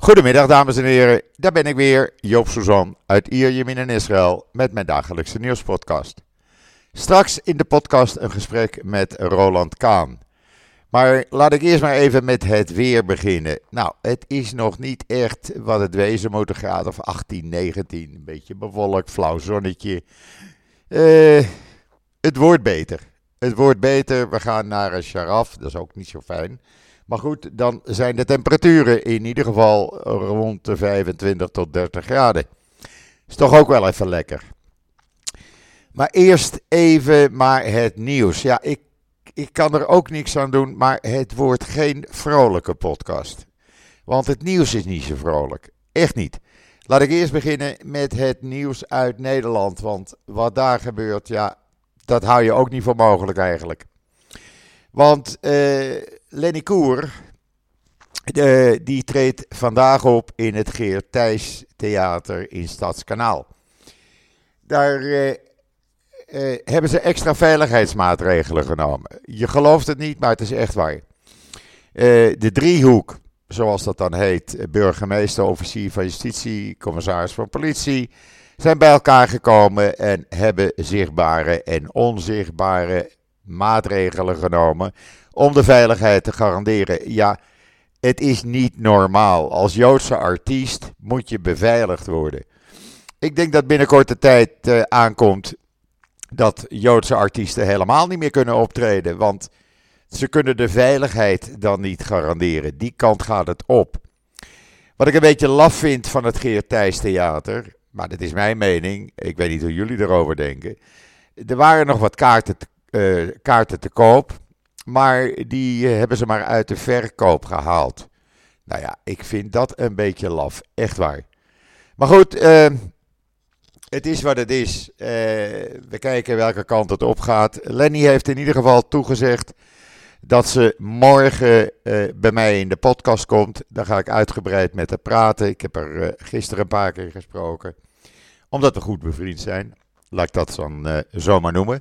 Goedemiddag dames en heren, daar ben ik weer, Joop Suzan uit Ierjemien in Israël met mijn dagelijkse nieuwspodcast. Straks in de podcast een gesprek met Roland Kaan. Maar laat ik eerst maar even met het weer beginnen. Nou, het is nog niet echt wat het wezen moet, een graad of 18, 19, een beetje bewolkt, flauw zonnetje. Het wordt beter. Het wordt beter, we gaan naar een sharaf, dat is ook niet zo fijn. Maar goed, dan zijn de temperaturen in ieder geval rond de 25 tot 30 graden. Is toch ook wel even lekker. Maar eerst even maar het nieuws. Ja, ik kan er ook niks aan doen, maar het wordt geen vrolijke podcast. Want het nieuws is niet zo vrolijk. Echt niet. Laat ik eerst beginnen met het nieuws uit Nederland. Want wat daar gebeurt, ja, dat hou je ook niet voor mogelijk eigenlijk. Want Lenny Koer, die treedt vandaag op in het Geert Thijs Theater in Stadskanaal. Daar hebben ze extra veiligheidsmaatregelen genomen. Je gelooft het niet, maar het is echt waar. De driehoek, zoals dat dan heet, burgemeester, officier van justitie, commissaris van politie, zijn bij elkaar gekomen en hebben zichtbare en onzichtbare maatregelen genomen om de veiligheid te garanderen. Ja, het is niet normaal. Als Joodse artiest moet je beveiligd worden. Ik denk dat binnen korte tijd aankomt dat Joodse artiesten helemaal niet meer kunnen optreden, want ze kunnen de veiligheid dan niet garanderen. Die kant gaat het op. Wat ik een beetje laf vind van het Geert Thijs Theater, maar dat is mijn mening, ik weet niet hoe jullie erover denken. Er waren nog wat kaarten te koop, maar die hebben ze maar uit de verkoop gehaald. Nou ja, ik vind dat een beetje laf, echt waar. Maar goed, het is wat het is. We kijken welke kant het op gaat. Lenny heeft in ieder geval toegezegd dat ze morgen bij mij in de podcast komt. Daar ga ik uitgebreid met haar praten. Ik heb er gisteren een paar keer gesproken, omdat we goed bevriend zijn. Laat ik dat dan zomaar noemen.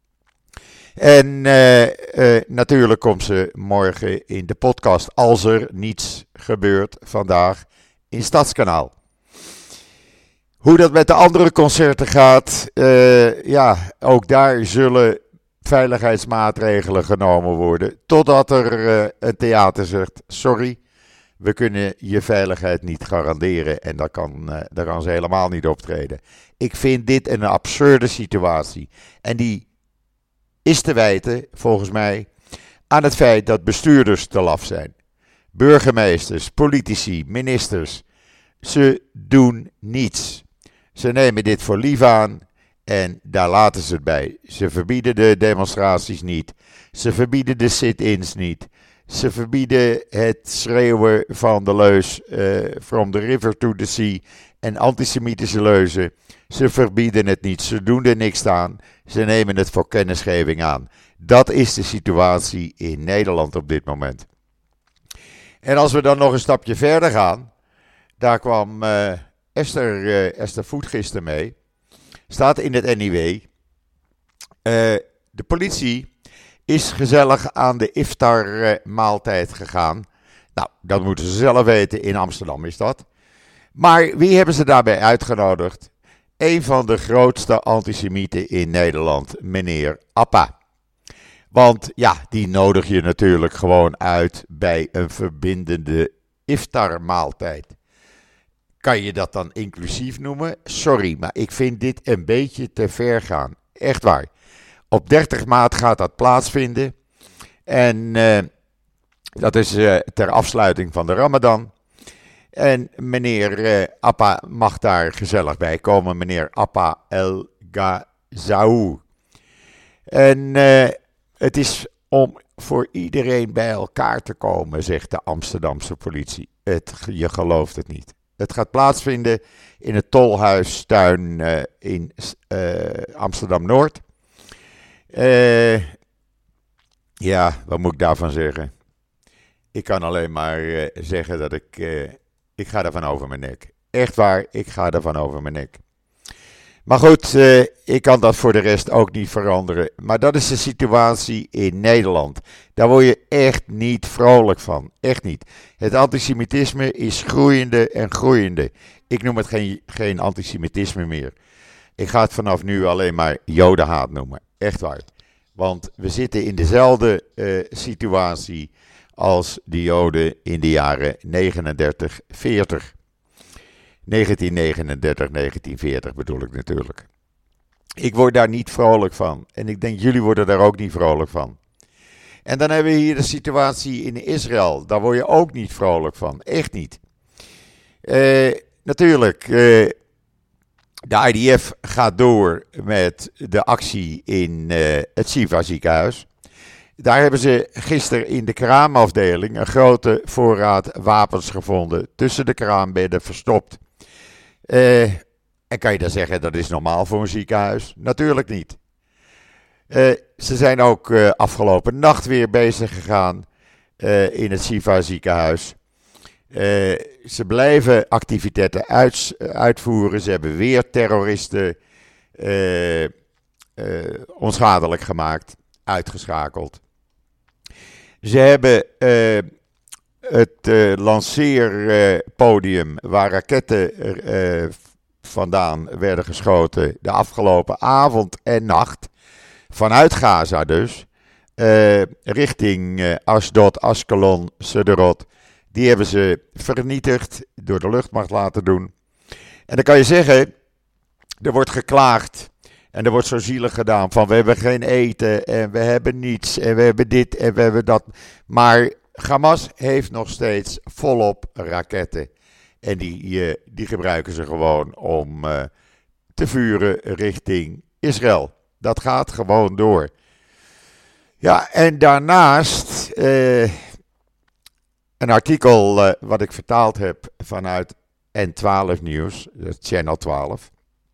En natuurlijk komt ze morgen in de podcast, als er niets gebeurt vandaag, in Stadskanaal. Hoe dat met de andere concerten gaat, ja, ook daar zullen veiligheidsmaatregelen genomen worden, totdat er een theater zegt, sorry, we kunnen je veiligheid niet garanderen en daar kan ze helemaal niet optreden. Ik vind dit een absurde situatie en die is te wijten, volgens mij, aan het feit dat bestuurders te laf zijn. Burgemeesters, politici, ministers, ze doen niets. Ze nemen dit voor lief aan en daar laten ze het bij. Ze verbieden de demonstraties niet. Ze verbieden de sit-ins niet. Ze verbieden het schreeuwen van de leus from the river to the sea en antisemitische leuzen. Ze verbieden het niet. Ze doen er niks aan. Ze nemen het voor kennisgeving aan. Dat is de situatie in Nederland op dit moment. En als we dan nog een stapje verder gaan, daar kwam Esther Voet gisteren mee. Staat in het NIW. De politie is gezellig aan de iftar maaltijd gegaan. Nou, dat moeten ze zelf weten. In Amsterdam is dat. Maar wie hebben ze daarbij uitgenodigd? Een van de grootste antisemieten in Nederland, meneer Appa. Want ja, die nodig je natuurlijk gewoon uit bij een verbindende iftarmaaltijd. Kan je dat dan inclusief noemen? Sorry, maar ik vind dit een beetje te ver gaan. Echt waar. Op 30 maart gaat dat plaatsvinden. En dat is ter afsluiting van de Ramadan. En meneer Appa mag daar gezellig bij komen. Meneer Appa El Ghazaoui. En het is om voor iedereen bij elkaar te komen, zegt de Amsterdamse politie. Je gelooft het niet. Het gaat plaatsvinden in het Tolhuistuin in Amsterdam-Noord. Ja, wat moet ik daarvan zeggen? Ik kan alleen maar zeggen dat ik ga ervan over mijn nek. Echt waar, ik ga ervan over mijn nek. Maar goed, ik kan dat voor de rest ook niet veranderen. Maar dat is de situatie in Nederland. Daar word je echt niet vrolijk van. Echt niet. Het antisemitisme is groeiende en groeiende. Ik noem het geen antisemitisme meer. Ik ga het vanaf nu alleen maar jodenhaat noemen. Echt waar. Want we zitten in dezelfde situatie als de Joden in de jaren 39, 40. 1939, 1940 bedoel ik natuurlijk. Ik word daar niet vrolijk van. En ik denk jullie worden daar ook niet vrolijk van. En dan hebben we hier de situatie in Israël. Daar word je ook niet vrolijk van. Echt niet. Natuurlijk, de IDF gaat door met de actie in het Shifa ziekenhuis. Daar hebben ze gisteren in de kraamafdeling een grote voorraad wapens gevonden. Tussen de kraambedden verstopt. En kan je dan zeggen dat is normaal voor een ziekenhuis? Natuurlijk niet. Ze zijn ook afgelopen nacht weer bezig gegaan in het Shifa ziekenhuis. Ze blijven activiteiten uitvoeren. Ze hebben weer terroristen onschadelijk gemaakt, uitgeschakeld. Ze hebben het lanceerpodium waar raketten vandaan werden geschoten de afgelopen avond en nacht, vanuit Gaza dus, richting Ashdod, Ashkelon, Sderot. Die hebben ze vernietigd, door de luchtmacht laten doen. En dan kan je zeggen, er wordt geklaagd en er wordt zo zielig gedaan van we hebben geen eten en we hebben niets en we hebben dit en we hebben dat. Maar Hamas heeft nog steeds volop raketten. En die gebruiken ze gewoon om te vuren richting Israël. Dat gaat gewoon door. Ja, en daarnaast een artikel wat ik vertaald heb vanuit N12 Nieuws, Channel 12.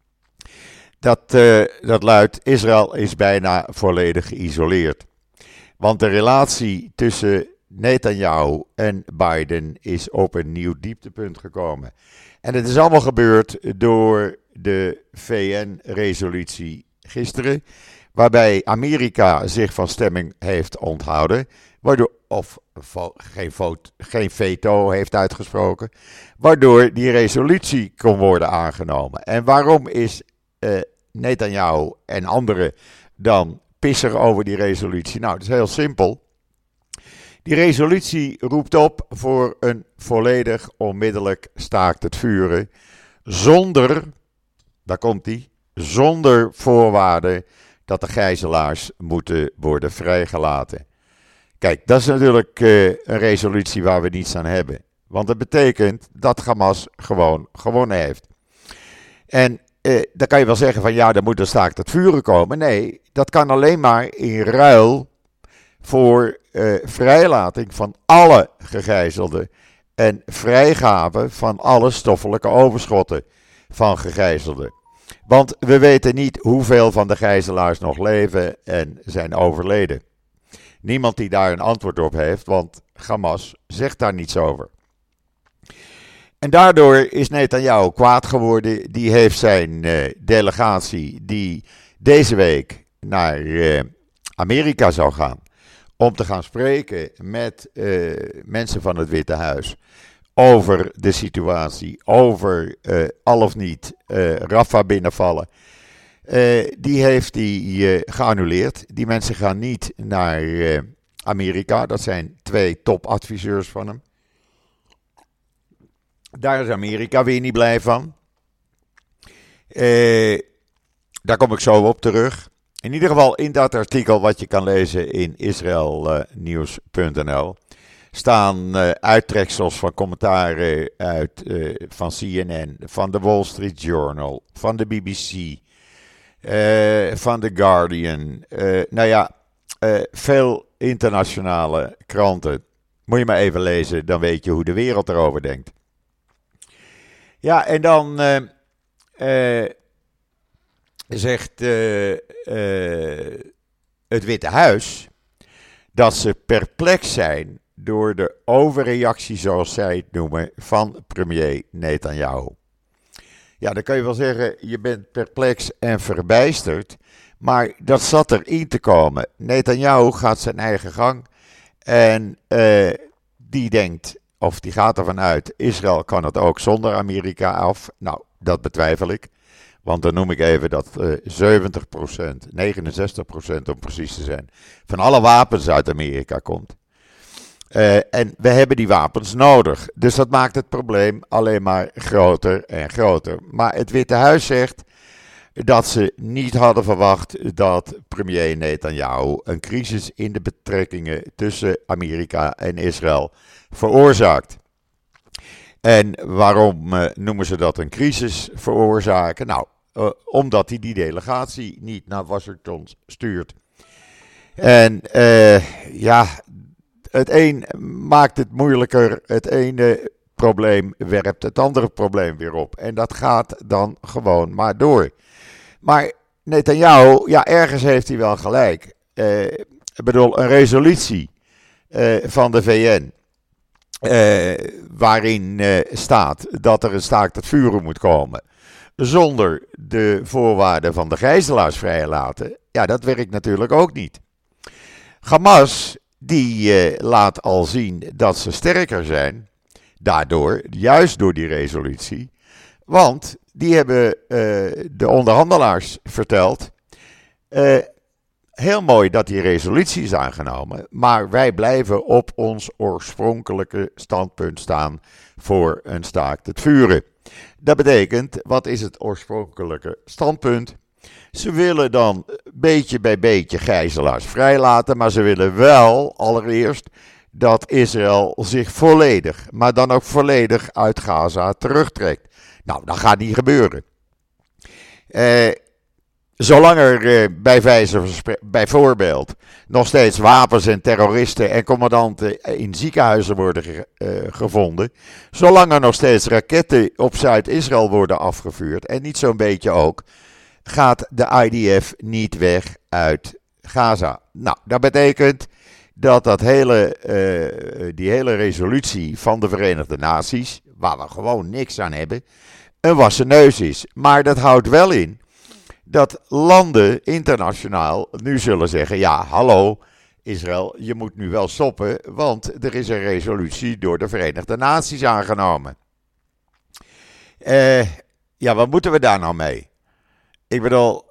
Dat luidt, Israël is bijna volledig geïsoleerd. Want de relatie tussen Netanyahu en Biden is op een nieuw dieptepunt gekomen. En het is allemaal gebeurd door de VN-resolutie gisteren, waarbij Amerika zich van stemming heeft onthouden, waardoor, of geen veto heeft uitgesproken, waardoor die resolutie kon worden aangenomen. En waarom is Netanyahu en anderen dan pissig over die resolutie? Nou, dat is heel simpel. Die resolutie roept op voor een volledig onmiddellijk staakt het vuren, zonder, daar komt ie, zonder voorwaarden dat de gijzelaars moeten worden vrijgelaten. Kijk, dat is natuurlijk een resolutie waar we niets aan hebben. Want dat betekent dat Hamas gewoon gewonnen heeft. En dan kan je wel zeggen van ja, dan moet er staakt het vuren komen. Nee, dat kan alleen maar in ruil voor vrijlating van alle gegijzelden en vrijgave van alle stoffelijke overschotten van gegijzelden. Want we weten niet hoeveel van de gijzelaars nog leven en zijn overleden. Niemand die daar een antwoord op heeft, want Hamas zegt daar niets over. En daardoor is Netanyahu kwaad geworden. Die heeft zijn delegatie die deze week naar Amerika zou gaan, om te gaan spreken met mensen van het Witte Huis over de situatie, over al of niet Rafah binnenvallen. Die heeft hij geannuleerd. Die mensen gaan niet naar Amerika. Dat zijn 2 topadviseurs van hem. Daar is Amerika weer niet blij van. Daar kom ik zo op terug. In ieder geval in dat artikel wat je kan lezen in israelnieuws.nl staan uittreksels van commentaren uit van CNN, van de Wall Street Journal, van de BBC, van The Guardian. Veel internationale kranten. Moet je maar even lezen, dan weet je hoe de wereld erover denkt. Ja, en dan zegt het Witte Huis dat ze perplex zijn door de overreactie, zoals zij het noemen, van premier Netanyahu. Ja, dan kan je wel zeggen, je bent perplex en verbijsterd. Maar dat zat erin te komen. Netanyahu gaat zijn eigen gang. En die denkt, of die gaat ervan uit, Israël kan het ook zonder Amerika af. Nou, dat betwijfel ik. Want dan noem ik even dat 70%, 69% om precies te zijn, van alle wapens uit Amerika komt. En we hebben die wapens nodig. Dus dat maakt het probleem alleen maar groter en groter. Maar het Witte Huis zegt dat ze niet hadden verwacht dat premier Netanyahu een crisis in de betrekkingen tussen Amerika en Israël veroorzaakt. En waarom noemen ze dat een crisis veroorzaken? Nou, omdat hij die delegatie niet naar Washington stuurt. En ja, het een maakt het moeilijker. Het ene probleem werpt het andere probleem weer op. En dat gaat dan gewoon maar door. Maar Netanyahu, ja, ergens heeft hij wel gelijk. Ik bedoel, een resolutie van de VN. Waarin staat dat er een staakt het vuren moet komen. Zonder de voorwaarden van de gijzelaars vrijlaten. Ja, dat werkt natuurlijk ook niet. Hamas, die laat al zien dat ze sterker zijn. Daardoor, juist door die resolutie. Want die hebben de onderhandelaars verteld. Heel mooi dat die resolutie is aangenomen. Maar wij blijven op ons oorspronkelijke standpunt staan voor een staakt het vuren. Dat betekent, wat is het oorspronkelijke standpunt? Ze willen dan beetje bij beetje gijzelaars vrijlaten, maar ze willen wel allereerst dat Israël zich volledig, maar dan ook volledig uit Gaza terugtrekt. Nou, dat gaat niet gebeuren. Zolang er bijvoorbeeld nog steeds wapens en terroristen en commandanten in ziekenhuizen worden gevonden, zolang er nog steeds raketten op Zuid-Israël worden afgevuurd, en niet zo'n beetje ook, gaat de IDF niet weg uit Gaza. Nou, dat betekent dat die hele resolutie van de Verenigde Naties, waar we gewoon niks aan hebben, een wassen neus is. Maar dat houdt wel in dat landen internationaal nu zullen zeggen, ja, hallo Israël, je moet nu wel stoppen, want er is een resolutie door de Verenigde Naties aangenomen. Ja, wat moeten we daar nou mee? Ik bedoel,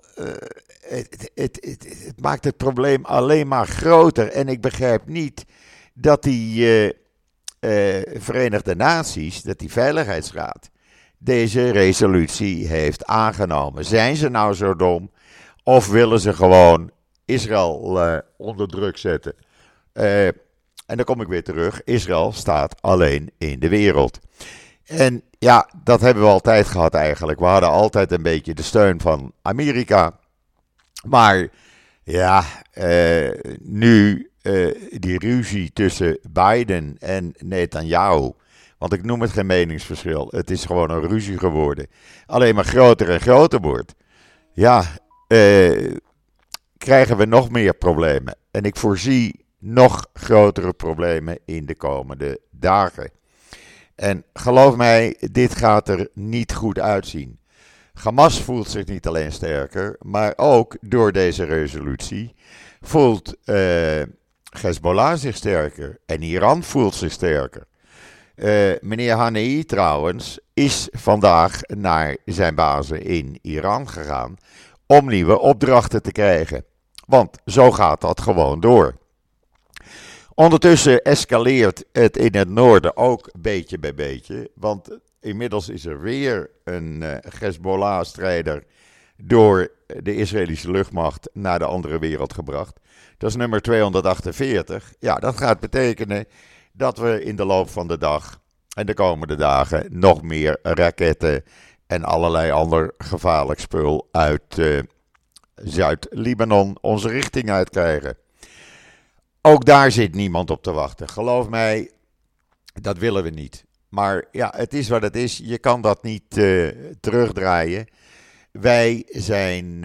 het maakt het probleem alleen maar groter. En ik begrijp niet dat die Verenigde Naties, dat die Veiligheidsraad, deze resolutie heeft aangenomen. Zijn ze nou zo dom? Of willen ze gewoon Israël onder druk zetten? En dan kom ik weer terug. Israël staat alleen in de wereld. En ja, dat hebben we altijd gehad eigenlijk. We hadden altijd een beetje de steun van Amerika. Maar ja, nu die ruzie tussen Biden en Netanyahu. Want ik noem het geen meningsverschil. Het is gewoon een ruzie geworden. Alleen maar groter en groter wordt. Ja, krijgen we nog meer problemen. En ik voorzie nog grotere problemen in de komende dagen. En geloof mij, dit gaat er niet goed uitzien. Hamas voelt zich niet alleen sterker, maar ook door deze resolutie voelt Hezbollah zich sterker. En Iran voelt zich sterker. Meneer Hanei trouwens is vandaag naar zijn bazen in Iran gegaan om nieuwe opdrachten te krijgen. Want zo gaat dat gewoon door. Ondertussen escaleert het in het noorden ook beetje bij beetje. Want inmiddels is er weer een Hezbollah-strijder door de Israëlische luchtmacht naar de andere wereld gebracht. Dat is nummer 248. Ja, dat gaat betekenen dat we in de loop van de dag en de komende dagen nog meer raketten en allerlei ander gevaarlijk spul uit Zuid-Libanon onze richting uitkrijgen. Ook daar zit niemand op te wachten. Geloof mij, dat willen we niet. Maar ja, het is wat het is. Je kan dat niet terugdraaien. Wij zijn,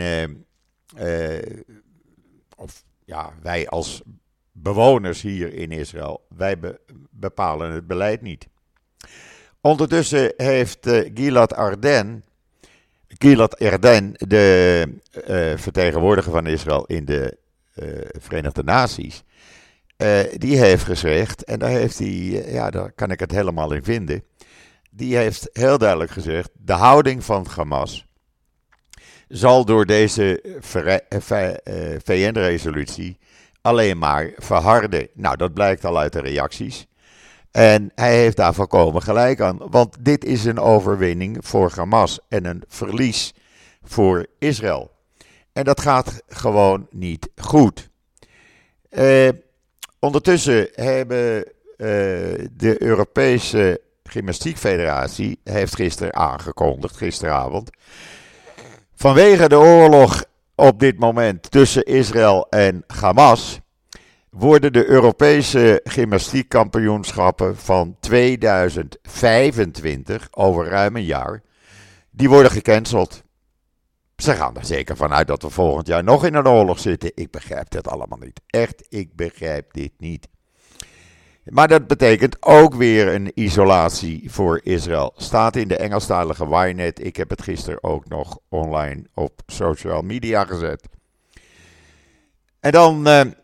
wij als bewoners hier in Israël, wij bepalen het beleid niet. Ondertussen heeft Gilad Arden Gilad Erdan, de vertegenwoordiger van Israël in de Verenigde Naties, die heeft gezegd, en daar heeft hij, daar kan ik het helemaal in vinden, die heeft heel duidelijk gezegd, de houding van Hamas zal door deze VN-resolutie alleen maar verharden. Nou, dat blijkt al uit de reacties. En hij heeft daar volkomen gelijk aan, want dit is een overwinning voor Hamas en een verlies voor Israël. En dat gaat gewoon niet goed. Ondertussen hebben de Europese Gymnastiekfederatie heeft gisteren aangekondigd, gisteravond, vanwege de oorlog op dit moment tussen Israël en Hamas worden de Europese gymnastiekkampioenschappen van 2025, over ruim een jaar, die worden gecanceld. Ze gaan er zeker vanuit dat we volgend jaar nog in een oorlog zitten. Ik begrijp dat allemaal niet. Echt, ik begrijp dit niet. Maar dat betekent ook weer een isolatie voor Israël. Staat in de Engelstalige Ynet. Ik heb het gisteren ook nog online op social media gezet. En dan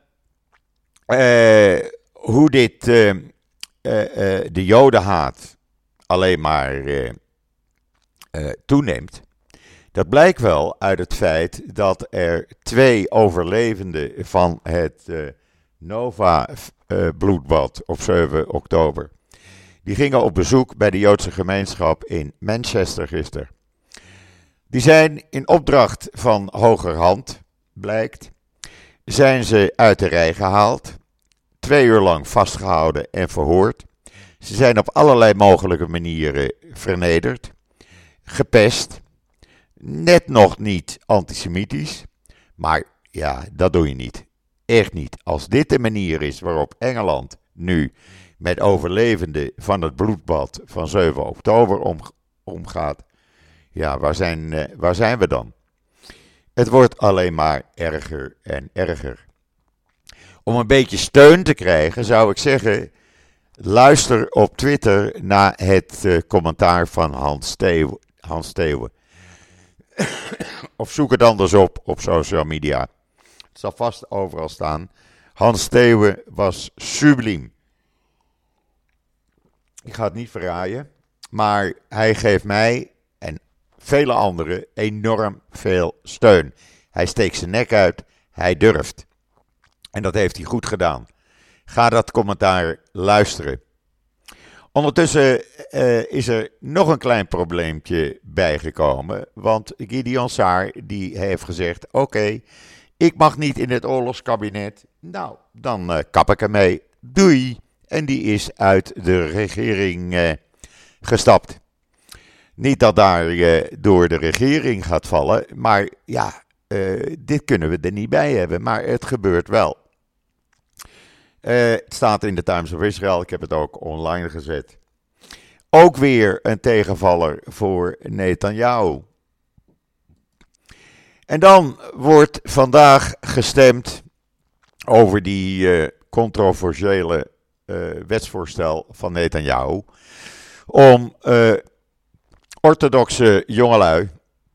hoe dit de Jodenhaat alleen maar toeneemt. Dat blijkt wel uit het feit dat er 2 overlevenden van het Nova-bloedbad op 7 oktober. Die gingen op bezoek bij de Joodse gemeenschap in Manchester gisteren. Die zijn in opdracht van hogerhand, blijkt, zijn ze uit de rij gehaald, 2 uur lang vastgehouden en verhoord. Ze zijn op allerlei mogelijke manieren vernederd, gepest, net nog niet antisemitisch, maar ja, dat doe je niet. Echt niet. Als dit de manier is waarop Engeland nu met overlevenden van het bloedbad van 7 oktober omgaat, ja, waar zijn we dan? Het wordt alleen maar erger en erger. Om een beetje steun te krijgen zou ik zeggen, luister op Twitter naar het commentaar van Hans Steeuwen. Of zoek het anders op social media. Het zal vast overal staan. Hans Steeuwen was subliem. Ik ga het niet verraaien, maar hij geeft mij en vele anderen enorm veel steun. Hij steekt zijn nek uit, hij durft. En dat heeft hij goed gedaan. Ga dat commentaar luisteren. Ondertussen is er nog een klein probleempje bijgekomen. Want Gideon Saar die heeft gezegd, oké, ik mag niet in het oorlogskabinet. Nou, dan kap ik ermee. Doei. En die is uit de regering gestapt. Niet dat daar door de regering gaat vallen, maar ja, dit kunnen we er niet bij hebben. Maar het gebeurt wel. Het staat in de Times of Israel, ik heb het ook online gezet. Ook weer een tegenvaller voor Netanyahu. En dan wordt vandaag gestemd over die controversiële wetsvoorstel van Netanyahu om orthodoxe jongelui,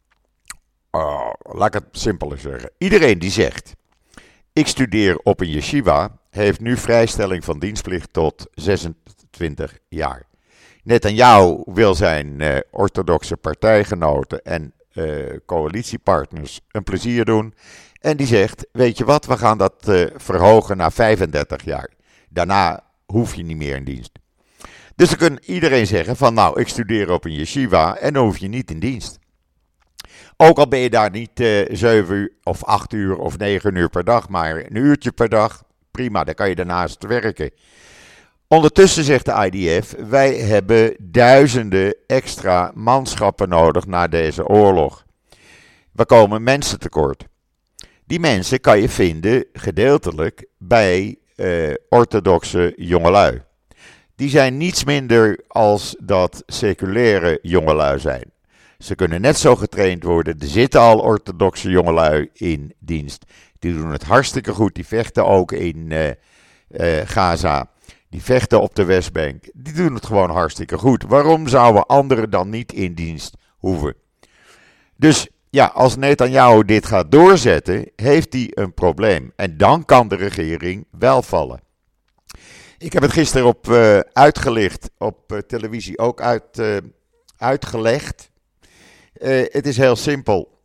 laat ik het simpeler zeggen, iedereen die zegt, ik studeer op een yeshiva, heeft nu vrijstelling van dienstplicht tot 26 jaar. Netanyahu wil zijn orthodoxe partijgenoten en coalitiepartners een plezier doen. En die zegt, weet je wat, we gaan dat verhogen naar 35 jaar. Daarna hoef je niet meer in dienst. Dus dan kan iedereen zeggen van, nou, ik studeer op een yeshiva en dan hoef je niet in dienst. Ook al ben je daar niet 7 uur of 8 uur of 9 uur per dag, maar een uurtje per dag, prima, dan kan je daarnaast werken. Ondertussen zegt de IDF, wij hebben duizenden extra manschappen nodig na deze oorlog. We komen mensen tekort. Die mensen kan je vinden gedeeltelijk bij orthodoxe jongelui. Die zijn niets minder als dat seculaire jongelui zijn. Ze kunnen net zo getraind worden. Er zitten al orthodoxe jongelui in dienst. Die doen het hartstikke goed. Die vechten ook in Gaza. Die vechten op de Westbank. Die doen het gewoon hartstikke goed. Waarom zouden anderen dan niet in dienst hoeven? Dus ja, als Netanyahu dit gaat doorzetten, heeft hij een probleem. En dan kan de regering wel vallen. Ik heb het gisteren uitgelicht, op televisie ook uitgelegd. Het is heel simpel.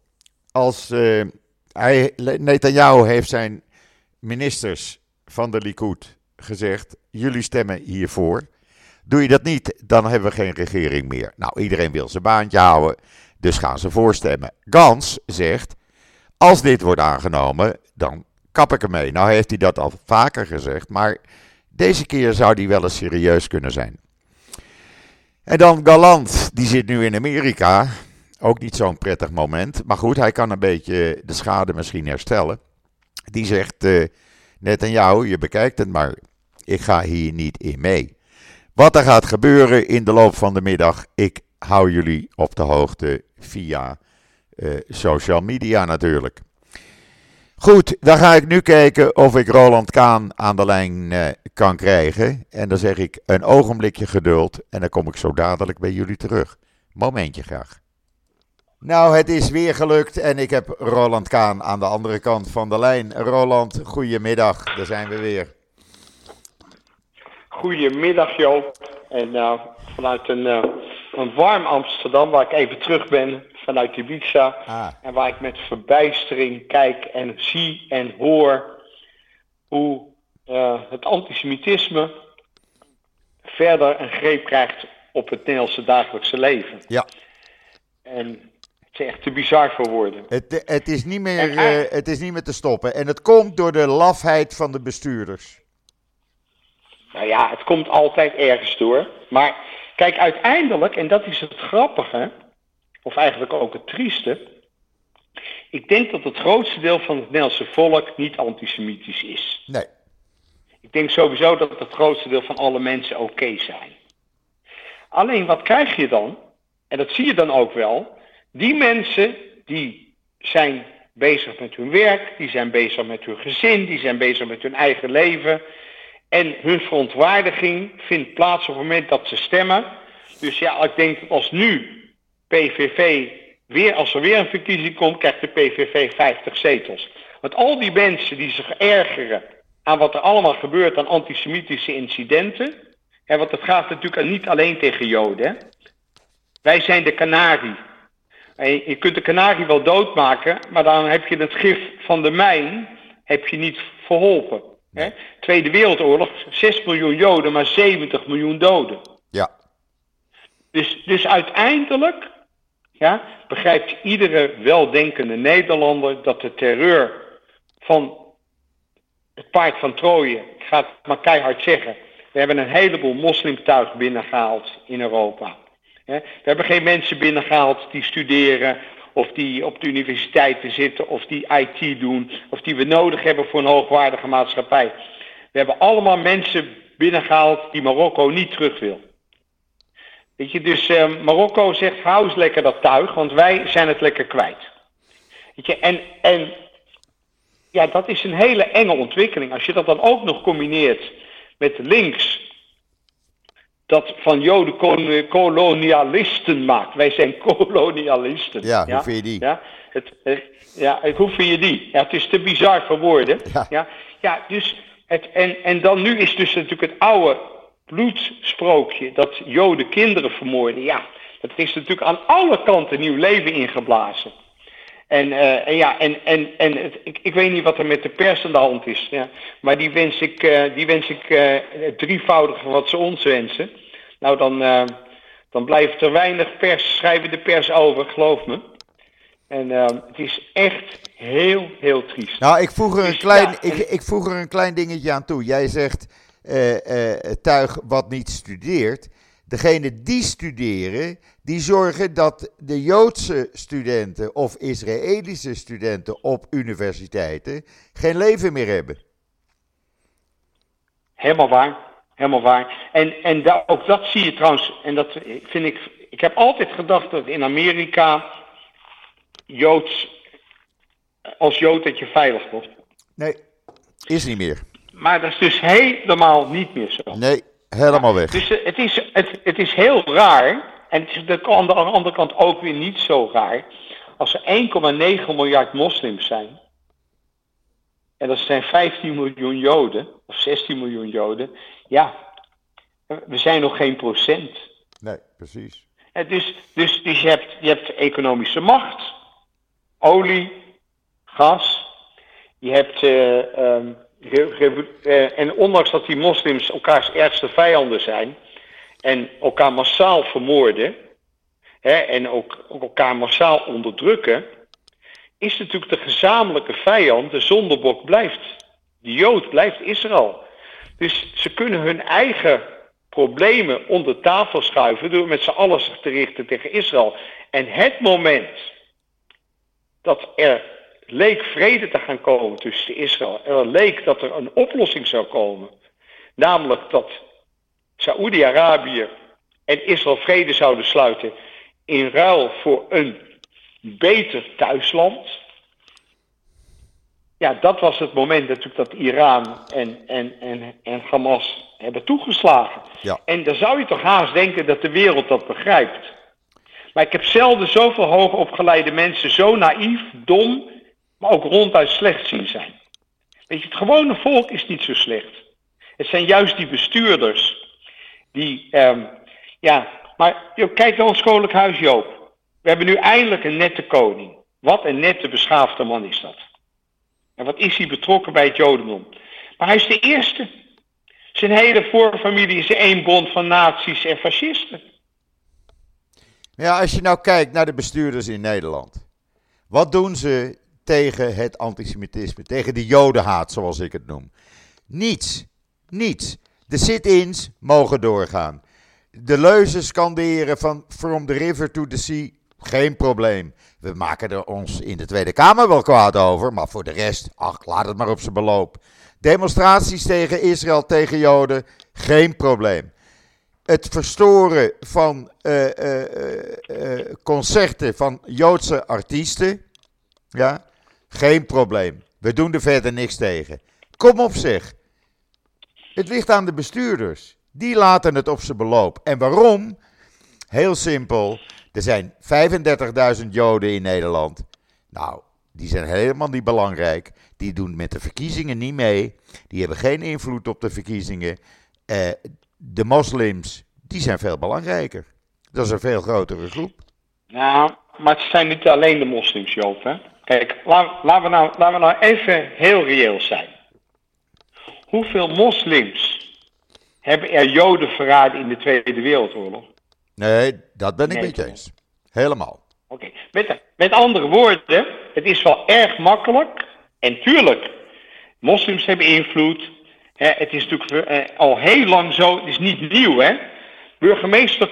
Netanyahu heeft zijn ministers van de Likud gezegd: jullie stemmen hiervoor. Doe je dat niet, dan hebben we geen regering meer. Nou, iedereen wil zijn baantje houden, dus gaan ze voorstemmen. Gans zegt: als dit wordt aangenomen, dan kap ik ermee. Nou heeft hij dat al vaker gezegd, maar deze keer zou hij wel eens serieus kunnen zijn. En dan Gallant, die zit nu in Amerika. Ook niet zo'n prettig moment. Maar goed, hij kan een beetje de schade misschien herstellen. Die zegt: Netanyahu, je bekijkt het maar. Ik ga hier niet in mee. Wat er gaat gebeuren in de loop van de middag, ik hou jullie op de hoogte via social media natuurlijk. Goed, dan ga ik nu kijken of ik Roland Kaan aan de lijn kan krijgen. En dan zeg ik een ogenblikje geduld en dan kom ik zo dadelijk bij jullie terug. Momentje graag. Nou, het is weer gelukt en ik heb Roland Kaan aan de andere kant van de lijn. Roland, goedemiddag, daar zijn we weer. Goedemiddag Joop. En vanuit een warm Amsterdam, waar ik even terug ben, vanuit Ibiza. En waar ik met verbijstering kijk en zie en hoor hoe het antisemitisme verder een greep krijgt op het Nederlandse dagelijkse leven. Ja. En het is echt te bizar voor woorden. Het is niet meer te stoppen. En het komt door de lafheid van de bestuurders. Nou ja, het komt altijd ergens door. Maar kijk, uiteindelijk, en dat is het grappige, of eigenlijk ook het trieste. Ik denk dat het grootste deel van het Nederlandse volk niet antisemitisch is. Nee. Ik denk sowieso dat het grootste deel van alle mensen oké zijn. Alleen wat krijg je dan? En dat zie je dan ook wel. Die mensen die zijn bezig met hun werk, die zijn bezig met hun gezin, die zijn bezig met hun eigen leven. En hun verontwaardiging vindt plaats op het moment dat ze stemmen. Dus ja, ik denk dat als nu PVV als er weer een verkiezing komt, krijgt de PVV 50 zetels. Want al die mensen die zich ergeren aan wat er allemaal gebeurt aan antisemitische incidenten. Hè, want het gaat natuurlijk niet alleen tegen Joden. Hè. Wij zijn de kanarie. En je kunt de kanarie wel doodmaken, maar dan heb je het gif van de mijn heb je niet verholpen. Hè? Tweede Wereldoorlog, 6 miljoen Joden, maar 70 miljoen doden. Ja. Dus uiteindelijk begrijpt iedere weldenkende Nederlander dat de terreur van het paard van Troje, ik ga het maar keihard zeggen, we hebben een heleboel moslimtuig binnengehaald in Europa. We hebben geen mensen binnengehaald die studeren of die op de universiteiten zitten of die IT doen of die we nodig hebben voor een hoogwaardige maatschappij. We hebben allemaal mensen binnengehaald die Marokko niet terug wil. Weet je, dus Marokko zegt: hou eens lekker dat tuig, want wij zijn het lekker kwijt. Weet je, en ja, dat is een hele enge ontwikkeling. Als je dat dan ook nog combineert met links, dat van Joden kolonialisten maakt. Wij zijn kolonialisten. Ja, hoe vind je die? Hoe vind je die? Ja, het is te bizar voor woorden. Ja, dus en dan nu is dus natuurlijk het oude bloedsprookje dat Joden kinderen vermoorden. Ja, dat is natuurlijk aan alle kanten nieuw leven ingeblazen. Ik weet niet wat er met de pers aan de hand is. Ja. Maar die wens ik het drievoudige wat ze ons wensen. Nou, dan blijft er weinig schrijvende pers over, geloof me. En het is echt heel, heel triest. Nou, ik voeg er een klein dingetje aan toe. Jij zegt tuig wat niet studeert. Degene die studeren, die zorgen dat de Joodse studenten of Israëlische studenten op universiteiten geen leven meer hebben. Helemaal waar, helemaal waar. En ook dat zie je trouwens, en dat vind ik heb altijd gedacht dat in Amerika als Jood dat je veilig wordt. Nee, is niet meer. Maar dat is dus helemaal niet meer zo. Nee, helemaal weg. Dus het is heel raar. En het is aan de andere kant ook weer niet zo raar. als er 1,9 miljard moslims zijn, en dat zijn 15 miljoen Joden, of 16 miljoen Joden, ja, we zijn nog geen procent. Nee, precies. Dus je hebt economische macht, olie, gas, je hebt, en ondanks dat die moslims elkaars ergste vijanden zijn, en elkaar massaal vermoorden, en ook elkaar massaal onderdrukken, is natuurlijk de gezamenlijke vijand, de zondebok blijft, de Jood blijft Israël. Dus ze kunnen hun eigen problemen onder tafel schuiven door met z'n allen zich te richten tegen Israël. En het moment dat er leek vrede te gaan komen tussen Israël, er leek dat er een oplossing zou komen, namelijk dat Saoedi-Arabië en Israël vrede zouden sluiten in ruil voor een beter thuisland. Ja, dat was het moment natuurlijk dat Iran en Hamas hebben toegeslagen. Ja. En dan zou je toch haast denken dat de wereld dat begrijpt. Maar ik heb zelden zoveel hoogopgeleide mensen zo naïef, dom, maar ook ronduit slecht zien zijn. Weet je, het gewone volk is niet zo slecht. Het zijn juist die bestuurders die, maar kijk naar ons Koninklijk Huis, Joop. We hebben nu eindelijk een nette koning. Wat een nette, beschaafde man is dat. En wat is hij betrokken bij het Jodendom. Maar hij is de eerste. Zijn hele voorfamilie is één bond van nazi's en fascisten. Ja, als je nou kijkt naar de bestuurders in Nederland. Wat doen ze tegen het antisemitisme, tegen de jodenhaat zoals ik het noem? Niets. De sit-ins mogen doorgaan. De leuzen scanderen van From the River to the Sea, geen probleem. We maken er ons in de Tweede Kamer wel kwaad over, maar voor de rest, laat het maar op zijn beloop. Demonstraties tegen Israël, tegen Joden, geen probleem. Het verstoren van concerten van Joodse artiesten, ja, geen probleem. We doen er verder niks tegen. Kom op zeg. Het ligt aan de bestuurders. Die laten het op zijn beloop. En waarom? Heel simpel. Er zijn 35.000 Joden in Nederland. Nou, die zijn helemaal niet belangrijk. Die doen met de verkiezingen niet mee. Die hebben geen invloed op de verkiezingen. De moslims, die zijn veel belangrijker. Dat is een veel grotere groep. Nou, maar het zijn niet alleen de moslims, Joop. Hè? Kijk, laten we nou even heel reëel zijn. Hoeveel moslims hebben er Joden verraden in de Tweede Wereldoorlog? Nee, dat ben ik met je eens. Helemaal. Oké. Met andere woorden, het is wel erg makkelijk. En tuurlijk, moslims hebben invloed. Het is natuurlijk al heel lang zo, het is niet nieuw, hè. Burgemeester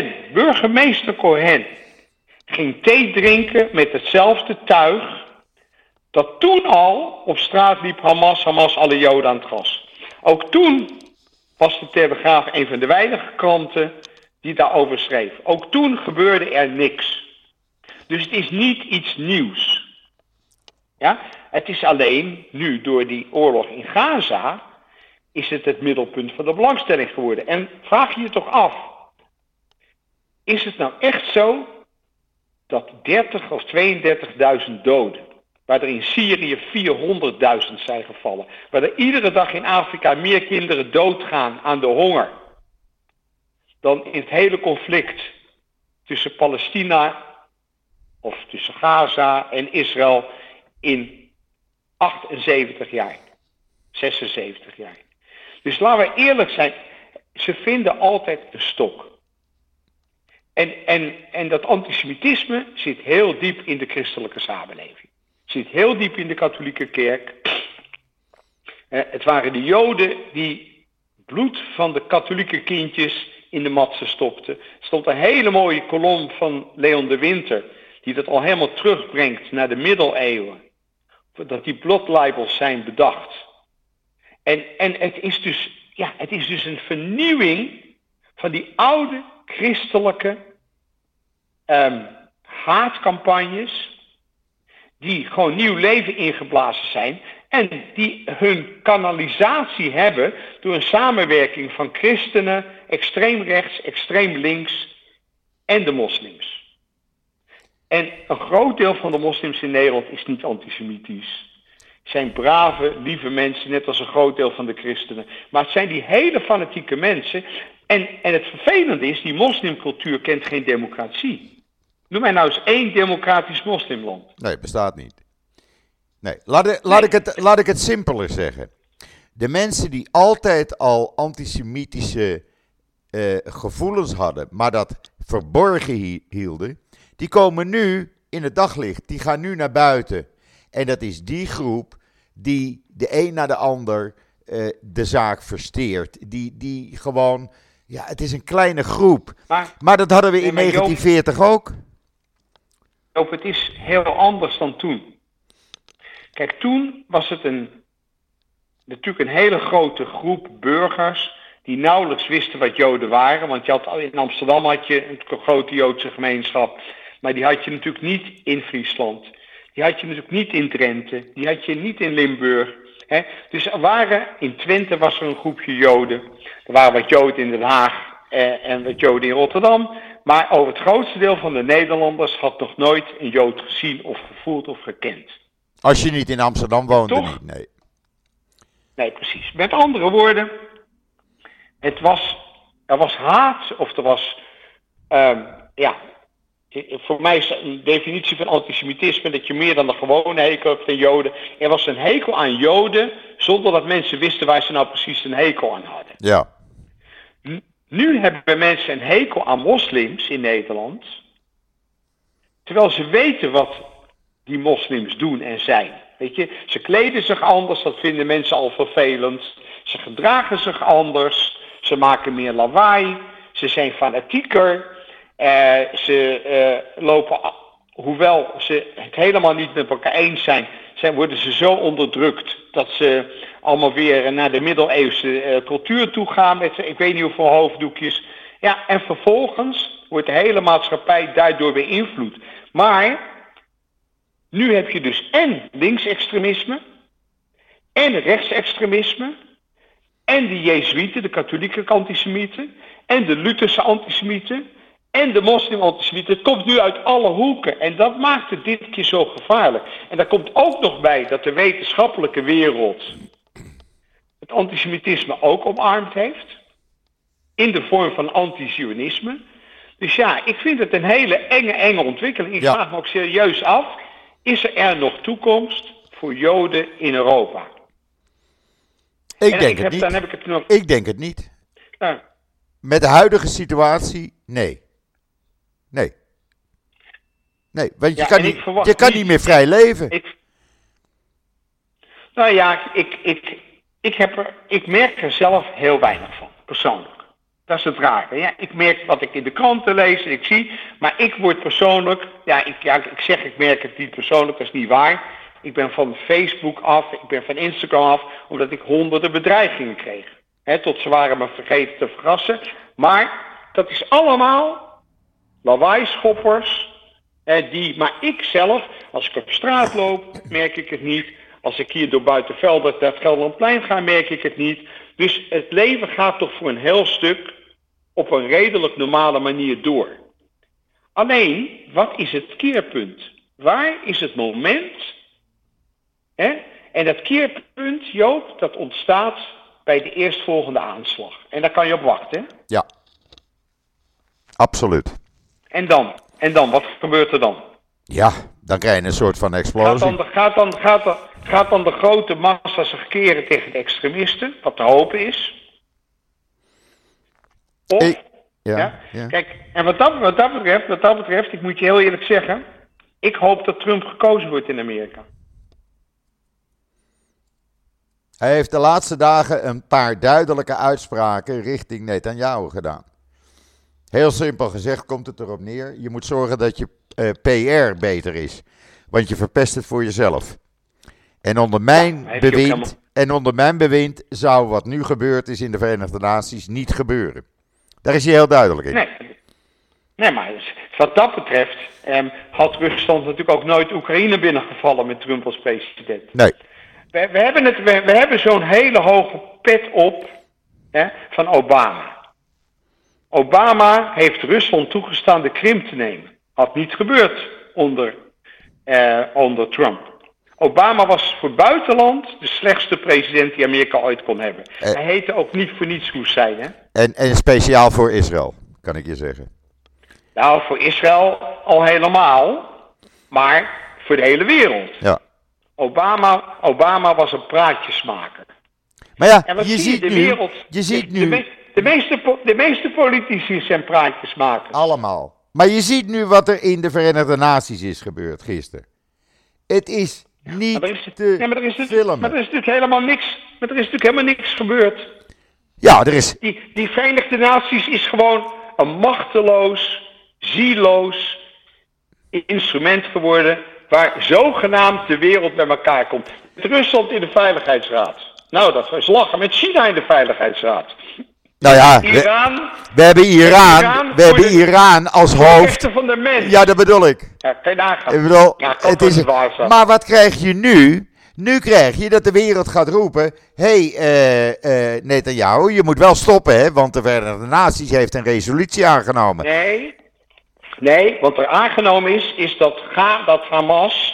Cohen ging thee drinken met hetzelfde tuig dat toen al op straat liep Hamas alle Joden aan het gas. Ook toen was de Telegraaf een van de weinige kranten die daarover schreef. Ook toen gebeurde er niks. Dus het is niet iets nieuws. Ja? Het is alleen nu door die oorlog in Gaza is het middelpunt van de belangstelling geworden. En vraag je je toch af, is het nou echt zo dat 30 of 32.000 doden, waar er in Syrië 400.000 zijn gevallen, waar er iedere dag in Afrika meer kinderen doodgaan aan de honger dan in het hele conflict tussen Palestina of tussen Gaza en Israël in 78 jaar, 76 jaar. Dus laten we eerlijk zijn, ze vinden altijd een stok. En dat antisemitisme zit heel diep in de christelijke samenleving. Zit heel diep in de katholieke kerk. Het waren de Joden die bloed van de katholieke kindjes in de matsen stopten. Er stond een hele mooie kolom van Leon de Winter, die dat al helemaal terugbrengt naar de middeleeuwen. Dat die bloodlibels zijn bedacht. En het is dus een vernieuwing van die oude christelijke haatcampagnes, die gewoon nieuw leven ingeblazen zijn en die hun kanalisatie hebben door een samenwerking van christenen, extreem rechts, extreem links en de moslims. En een groot deel van de moslims in Nederland is niet antisemitisch. Het zijn brave, lieve mensen, net als een groot deel van de christenen. Maar het zijn die hele fanatieke mensen. En het vervelende is, die moslimcultuur kent geen democratie. Noem mij nou eens 1 democratisch moslimland. Nee, bestaat niet. Nee, laat ik het simpeler zeggen. De mensen die altijd al antisemitische gevoelens hadden, maar dat verborgen hielden, die komen nu in het daglicht. Die gaan nu naar buiten. En dat is die groep die de een na de ander de zaak versteert. Die gewoon, ja, het is een kleine groep. Maar dat hadden we in 1940 ook. Joop, het is heel anders dan toen. Kijk, toen was het natuurlijk een hele grote groep burgers die nauwelijks wisten wat Joden waren. Want in Amsterdam had je een grote Joodse gemeenschap. Maar die had je natuurlijk niet in Friesland. Die had je natuurlijk niet in Drenthe. Die had je niet in Limburg. Hè? Dus in Twente was er een groepje Joden. Er waren wat Joden in Den Haag en wat Joden in Rotterdam. Maar over het grootste deel van de Nederlanders had nog nooit een Jood gezien of gevoeld of gekend. Als je niet in Amsterdam woonde, toch? Niet, nee. Nee, precies. Met andere woorden, er was haat of er was, voor mij is een definitie van antisemitisme dat je meer dan de gewone hekel hebt aan Joden. Er was een hekel aan Joden zonder dat mensen wisten waar ze nou precies een hekel aan hadden. Ja. Nu hebben mensen een hekel aan moslims in Nederland, terwijl ze weten wat die moslims doen en zijn. Weet je, ze kleden zich anders, dat vinden mensen al vervelend. Ze gedragen zich anders, ze maken meer lawaai, ze zijn fanatieker. Ze lopen, hoewel ze het helemaal niet met elkaar eens zijn, worden ze zo onderdrukt dat ze allemaal weer naar de middeleeuwse cultuur toe gaan met ik weet niet hoeveel hoofddoekjes. Ja, en vervolgens wordt de hele maatschappij daardoor beïnvloed. Maar nu heb je dus en linksextremisme en rechtsextremisme en de Jezuïeten, de katholieke antisemieten en de Lutherse antisemieten en de moslim-antisemieten. Het komt nu uit alle hoeken en dat maakt het dit keer zo gevaarlijk. En daar komt ook nog bij dat de wetenschappelijke wereld het antisemitisme ook omarmd heeft in de vorm van anti-Zionisme. Dus ja, ik vind het een hele enge ontwikkeling. Ik vraag me ook serieus af, is er nog toekomst voor Joden in Europa? Ik denk het niet. Ja. Met de huidige situatie, nee. Nee, want je kan niet meer vrij leven. Ik merk er zelf heel weinig van, persoonlijk. Dat is het rare. Ja, ik merk wat ik in de kranten lees en ik zie, maar ik word persoonlijk, ik merk het niet persoonlijk, dat is niet waar. Ik ben van Facebook af, ik ben van Instagram af, omdat ik honderden bedreigingen kreeg. Tot ze waren me vergeten te verrassen. Maar dat is allemaal lawaaischoppers. Maar ik zelf, als ik op straat loop, merk ik het niet. Als ik hier door Buitenveldert naar het Gelderlandplein ga, merk ik het niet. Dus het leven gaat toch voor een heel stuk op een redelijk normale manier door. Alleen, wat is het keerpunt? Waar is het moment? En dat keerpunt, Joop, dat ontstaat bij de eerstvolgende aanslag. En daar kan je op wachten. Ja, absoluut. En dan, wat gebeurt er dan? Ja, dan krijg je een soort van explosie. Gaat dan de grote massa zich keren tegen de extremisten, wat te hopen is? Of, ja. Kijk, en wat dat betreft, ik moet je heel eerlijk zeggen, ik hoop dat Trump gekozen wordt in Amerika. Hij heeft de laatste dagen een paar duidelijke uitspraken richting Netanyahu gedaan. Heel simpel gezegd komt het erop neer. Je moet zorgen dat je PR beter is. Want je verpest het voor jezelf. En onder mijn bewind zou wat nu gebeurd is in de Verenigde Naties niet gebeuren. Daar is hij heel duidelijk in. Nee, maar wat dat betreft had Rusland natuurlijk ook nooit Oekraïne binnengevallen met Trump als president. Nee. We hebben zo'n hele hoge pet op van Obama. Obama heeft Rusland toegestaan de Krim te nemen. Had niet gebeurd onder Trump. Obama was voor buitenland de slechtste president die Amerika ooit kon hebben. Hij heette ook niet voor niets Hussein, hè? En speciaal voor Israël, kan ik je zeggen. Nou, voor Israël al helemaal, maar voor de hele wereld. Ja. Obama was een praatjesmaker. Maar ja, En wat je zie ziet de nu, wereld, je ziet nu de meeste politici zijn praatjesmakers. allemaal. Maar je ziet nu wat er in de Verenigde Naties is gebeurd gisteren. Het is niet te filmen. Maar er is natuurlijk helemaal niks. Maar er is natuurlijk helemaal niks gebeurd. Ja, er is. Die Verenigde Naties is gewoon een machteloos, zieloos instrument geworden waar zogenaamd de wereld bij elkaar komt. Met Rusland in de Veiligheidsraad. Nou, dat is lachen. Met China in de Veiligheidsraad. Nou ja, Iran, we hebben Iran als hoofd. rechten van de mens. Ja, dat bedoel ik. Ja, kan je nagaan. Ik bedoel, Ja, het is. Maar wat krijg je nu? Nu krijg je dat de wereld gaat roepen: Netanyahu, je moet wel stoppen, hè? Want de Verenigde Naties heeft een resolutie aangenomen. Nee, wat er aangenomen is dat Hamas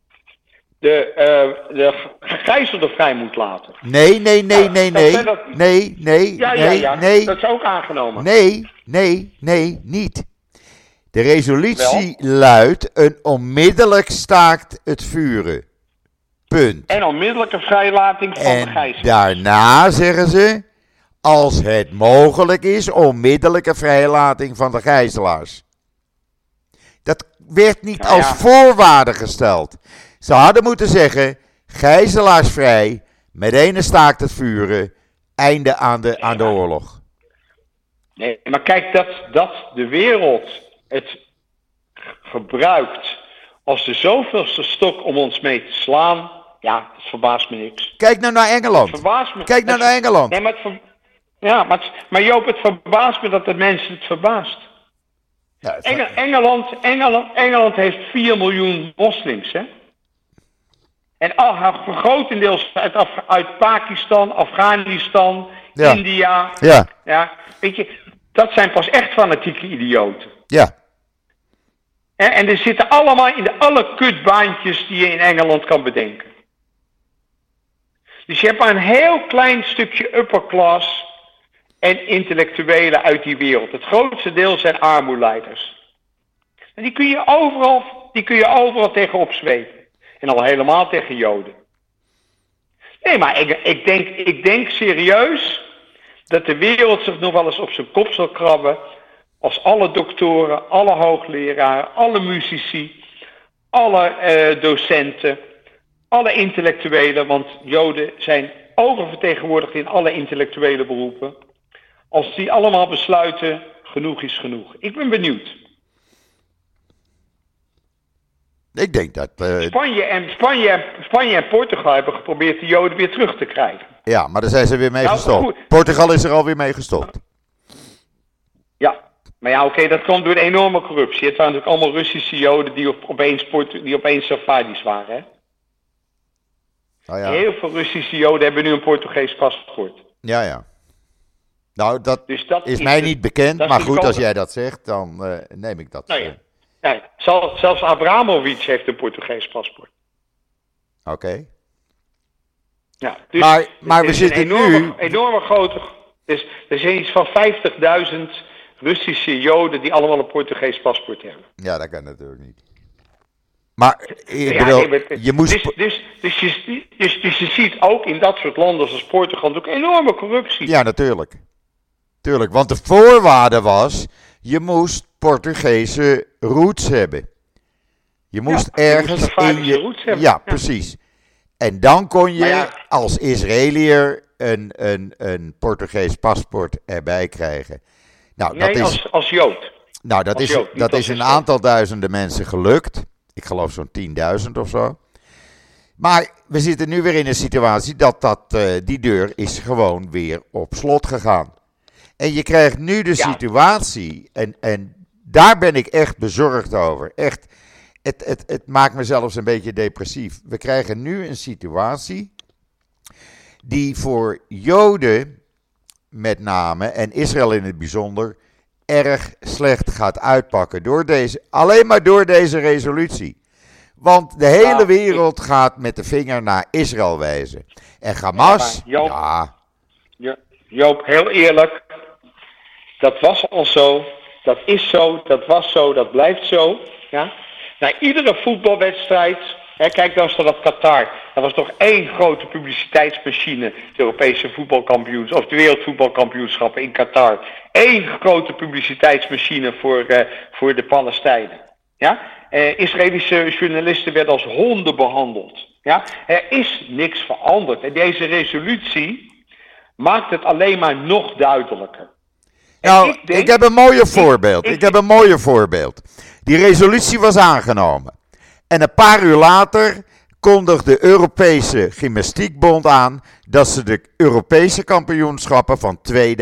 de gegijzelden vrij moet laten. Nee. Ja, dat is ook aangenomen. Nee, niet. De resolutie luidt een onmiddellijk staakt het vuren. Punt. En onmiddellijke vrijlating van de gijzelaars. Daarna zeggen ze, als het mogelijk is, onmiddellijke vrijlating van de gijzelaars. Dat werd niet als voorwaarde gesteld. Ze hadden moeten zeggen, gijzelaars vrij, meteen staakt het vuren, einde aan de oorlog. Nee, maar kijk, dat de wereld het gebruikt als de zoveelste stok om ons mee te slaan, ja, dat verbaast me niks. Kijk nou naar Engeland. Kijk nou naar Engeland. Nee, maar Joop, het verbaast me dat de mensen het verbaast. Ja, Engeland heeft 4 miljoen moslims, hè? En grotendeels uit Pakistan, Afghanistan, India. Ja. Weet je, dat zijn pas echt fanatieke idioten. Ja. En er zitten allemaal in alle kutbaantjes die je in Engeland kan bedenken. Dus je hebt maar een heel klein stukje upper class en intellectuelen uit die wereld. Het grootste deel zijn armoeleiders. En die kun je overal tegen opzwepen. En al helemaal tegen Joden. Nee, maar ik denk serieus dat de wereld zich nog wel eens op zijn kop zal krabben als alle doktoren, alle hoogleraren, alle muzici, alle docenten, alle intellectuelen, want Joden zijn oververtegenwoordigd in alle intellectuele beroepen, als die allemaal besluiten, genoeg is genoeg. Ik ben benieuwd. Ik denk dat... Spanje en Portugal hebben geprobeerd de Joden weer terug te krijgen. Ja, maar daar zijn ze weer mee gestopt. Goed. Portugal is er alweer mee gestopt. Ja, maar ja, oké, dat komt door een enorme corruptie. Het waren natuurlijk allemaal Russische Joden die opeens Safadis waren, hè? Oh ja. Heel veel Russische Joden hebben nu een Portugees paspoort. Ja. Nou, dat is mij niet bekend, maar goed, als jij dat zegt, dan neem ik dat. Nee, zelfs Abramovic heeft een Portugees paspoort. Oké. Ja, dus maar we zitten nu... Enorme grote... Dus er zijn iets van 50.000 Russische Joden die allemaal een Portugees paspoort hebben. Ja, dat kan natuurlijk niet. Maar je moest... Dus je ziet ook in dat soort landen zoals Portugal ook enorme corruptie. Ja, natuurlijk. Tuurlijk, want de voorwaarde was, je moest Portugese roots hebben. Je moest ergens in je... Roots hebben. Ja, precies. En dan kon je als Israëliër een Portugees paspoort erbij krijgen. Nou, dat is als Jood. Nou, dat is een aantal duizenden mensen gelukt. Ik geloof zo'n 10.000 of zo. Maar we zitten nu weer in een situatie dat die deur is gewoon weer op slot gegaan. En je krijgt nu de situatie, en daar ben ik echt bezorgd over. Echt, het maakt me zelfs een beetje depressief. We krijgen nu een situatie die voor Joden met name, en Israël in het bijzonder, erg slecht gaat uitpakken. Alleen maar door deze resolutie. Want de hele wereld gaat met de vinger naar Israël wijzen. En Hamas, Joop, heel eerlijk. Dat was al zo. Dat is zo. Dat was zo. Dat blijft zo. Ja? Na iedere voetbalwedstrijd. Kijk dan eens naar dat Qatar. Dat was toch één grote publiciteitsmachine. De Europese voetbalkampioens. Of de wereldvoetbalkampioenschappen in Qatar. Eén grote publiciteitsmachine voor de Palestijnen. Ja? Israëlische journalisten werden als honden behandeld. Ja? Er is niks veranderd. En deze resolutie maakt het alleen maar nog duidelijker. Nou, ik heb een mooie voorbeeld. Die resolutie was aangenomen. En een paar uur later kondigde de Europese Gymnastiekbond aan dat ze de Europese kampioenschappen van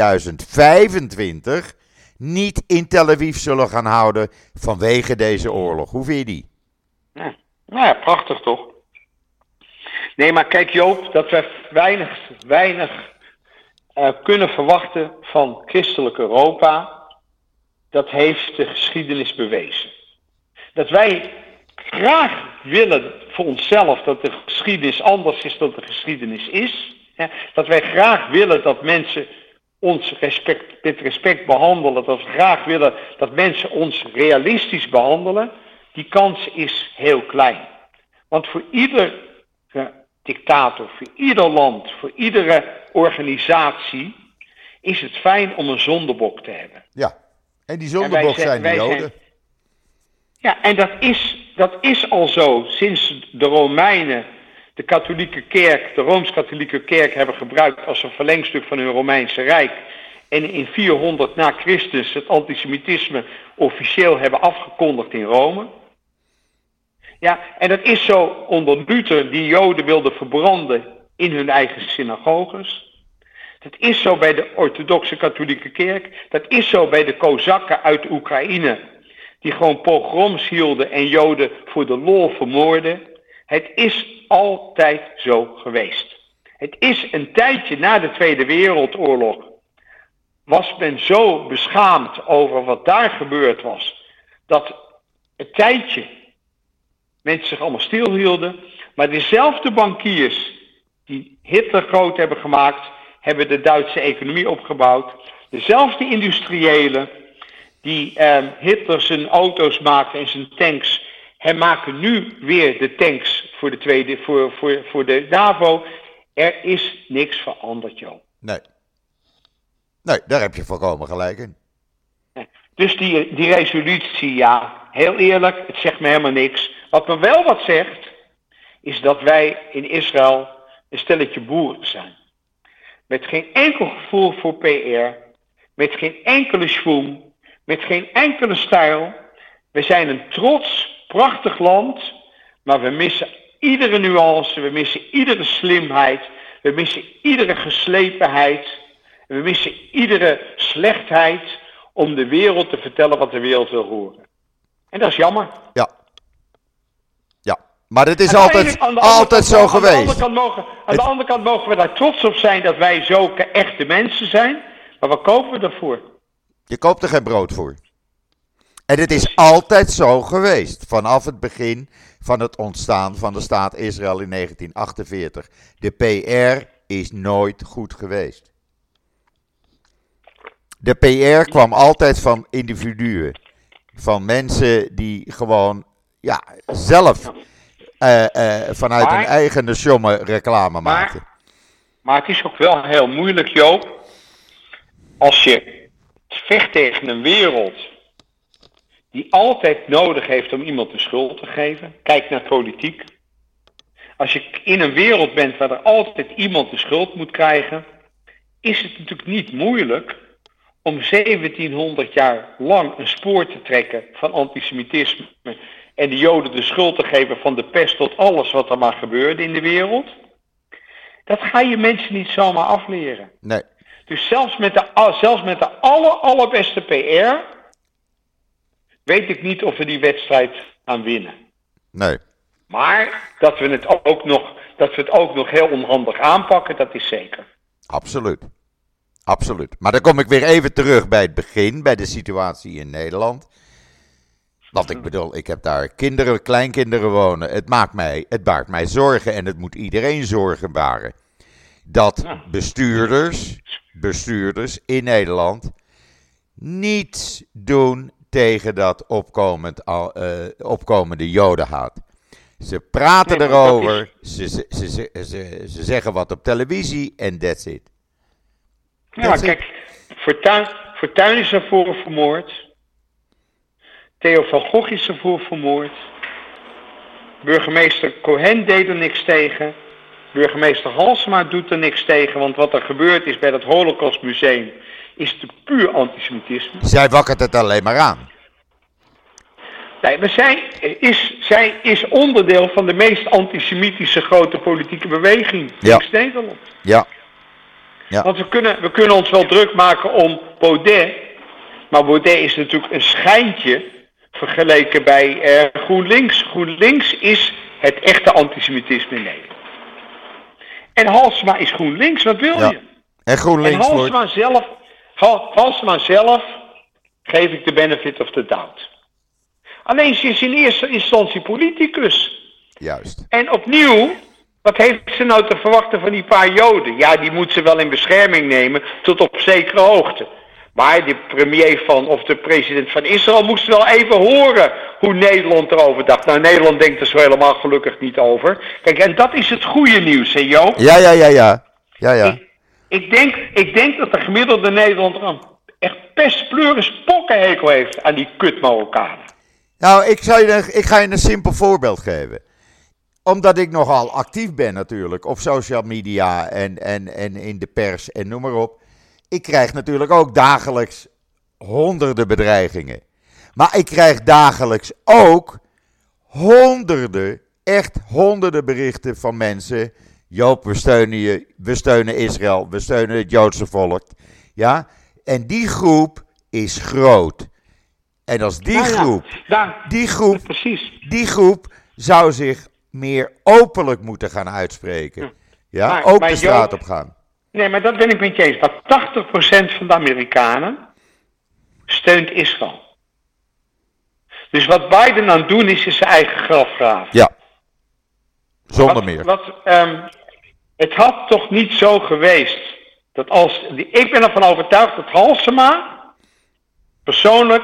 2025 niet in Tel Aviv zullen gaan houden vanwege deze oorlog. Hoe vind je die? Ja, nou ja, prachtig toch? Nee, maar kijk Joop, dat we weinig kunnen verwachten van christelijk Europa, dat heeft de geschiedenis bewezen. Dat wij graag willen voor onszelf dat de geschiedenis anders is dan de geschiedenis is. Ja, dat wij graag willen dat mensen ons met respect behandelen. Dat we graag willen dat mensen ons realistisch behandelen. Die kans is heel klein. Want voor ieder dictator, voor ieder land, voor iedere organisatie is het fijn om een zondebok te hebben. Ja, en die zondebok zijn de Joden. Ja, en dat is al zo sinds de Romeinen de katholieke kerk, de Rooms-Katholieke kerk hebben gebruikt als een verlengstuk van hun Romeinse Rijk. En in 400 na Christus het antisemitisme officieel hebben afgekondigd in Rome. Ja, en dat is zo onder Luther die Joden wilde verbranden in hun eigen synagoges. Dat is zo bij de orthodoxe katholieke kerk. Dat is zo bij de Kozakken uit Oekraïne, die gewoon pogroms hielden en Joden voor de lol vermoorden. Het is altijd zo geweest. Het is een tijdje na de Tweede Wereldoorlog, was men zo beschaamd over wat daar gebeurd was, dat een tijdje mensen zich allemaal stilhielden. Maar dezelfde bankiers die Hitler groot hebben gemaakt, hebben de Duitse economie opgebouwd. Dezelfde industriëlen die Hitler zijn auto's maakten en zijn tanks, maken nu weer de tanks voor de NAVO. Er is niks veranderd, joh. Nee, daar heb je volkomen gelijk in. Dus die resolutie, ja, heel eerlijk, het zegt me helemaal niks. Wat me wel wat zegt, is dat wij in Israël een stelletje boeren zijn. Met geen enkel gevoel voor PR, met geen enkele schwung, met geen enkele stijl. We zijn een trots, prachtig land, maar we missen iedere nuance, we missen iedere slimheid, we missen iedere geslepenheid, we missen iedere slechtheid om de wereld te vertellen wat de wereld wil horen. En dat is jammer. Ja. Maar het is altijd zo geweest. Aan de andere kant mogen we daar trots op zijn dat wij zulke echte mensen zijn. Maar wat kopen we daarvoor? Je koopt er geen brood voor. En het is altijd zo geweest. Vanaf het begin van het ontstaan van de staat Israël in 1948. De PR is nooit goed geweest. De PR kwam altijd van individuen. Van mensen die gewoon zelf vanuit hun eigen schomme reclame maakten. Maar het is ook wel heel moeilijk, Joop. Als je vecht tegen een wereld die altijd nodig heeft om iemand de schuld te geven. Kijk naar politiek. Als je in een wereld bent waar er altijd iemand de schuld moet krijgen, is het natuurlijk niet moeilijk om 1700 jaar lang een spoor te trekken van antisemitisme en de Joden de schuld te geven van de pest tot alles wat er maar gebeurde in de wereld. Dat ga je mensen niet zomaar afleren. Nee. Dus zelfs met de allerbeste PR weet ik niet of we die wedstrijd gaan winnen. Nee. Maar dat we het ook nog heel onhandig aanpakken, dat is zeker. Absoluut. absoluut. Maar dan kom ik weer even terug bij het begin, bij de situatie in Nederland. Want ik bedoel, ik heb daar kinderen, kleinkinderen wonen. Het baart mij zorgen en het moet iedereen zorgen baren. Dat bestuurders in Nederland niets doen tegen dat opkomende jodenhaat. Ze praten erover, ze zeggen wat op televisie en that's it. Ja, kijk, Fortuyn is ervoor vermoord. Theo van Gogh is ervoor vermoord. Burgemeester Cohen deed er niks tegen. Burgemeester Halsema doet er niks tegen. Want wat er gebeurd is bij dat Holocaustmuseum is puur antisemitisme. Zij wakkert het alleen maar aan. Nee, maar zij is onderdeel van de meest antisemitische grote politieke beweging in Nederland. Ja. Want we kunnen ons wel druk maken om Baudet. Maar Baudet is natuurlijk een schijntje vergeleken bij GroenLinks. GroenLinks is het echte antisemitisme in Nederland. En Halsema is GroenLinks, wat wil je? En GroenLinks Halsema zelf geef ik de benefit of the doubt. Alleen ze is in eerste instantie politicus. Juist. En opnieuw, wat heeft ze nou te verwachten van die paar Joden? Ja, die moet ze wel in bescherming nemen tot op zekere hoogte. Maar de premier of de president van Israël moest wel even horen hoe Nederland erover dacht. Nou, Nederland denkt er zo helemaal gelukkig niet over. Kijk, en dat is het goede nieuws, hè Joop? Ja. Ik denk dat de gemiddelde Nederlander echt pestpleuris pokkenhekel heeft aan die kut Marokkanen. Nou, ik ga je een simpel voorbeeld geven. Omdat ik nogal actief ben natuurlijk op social media en in de pers en noem maar op. Ik krijg natuurlijk ook dagelijks honderden bedreigingen. Maar ik krijg dagelijks ook honderden berichten van mensen. Joop, we steunen je, we steunen Israël, we steunen het Joodse volk. Ja, en die groep is groot. En als die groep zou zich meer openlijk moeten gaan uitspreken. Ja, maar, ook de straat op gaan. Nee, maar dat ben ik met je eens. Maar 80% van de Amerikanen steunt Israël. Dus wat Biden aan het doen is zijn eigen graf graven. Ja, zonder meer. Het had toch niet zo geweest dat ik ben ervan overtuigd dat Halsema persoonlijk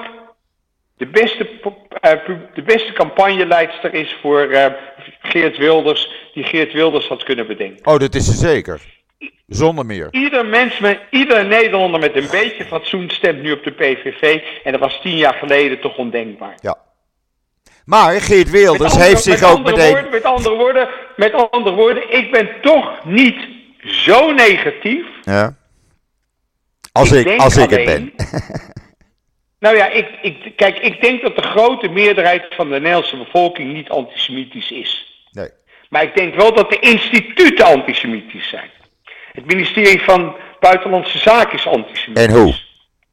de beste campagneleidster is voor Geert Wilders, die Geert Wilders had kunnen bedenken. Oh, dat is ze zeker. Zonder meer. Ieder Nederlander met een beetje fatsoen stemt nu op de PVV. En dat was 10 jaar geleden toch ondenkbaar. Ja. Maar Geert Wilders heeft zich ook meteen... Met andere woorden, ik ben toch niet zo negatief. Ja. Als ik het ben. Nou ja, ik denk dat de grote meerderheid van de Nederlandse bevolking niet antisemitisch is. Nee. Maar ik denk wel dat de instituten antisemitisch zijn. Het ministerie van Buitenlandse Zaken is antisemitisch. En hoe?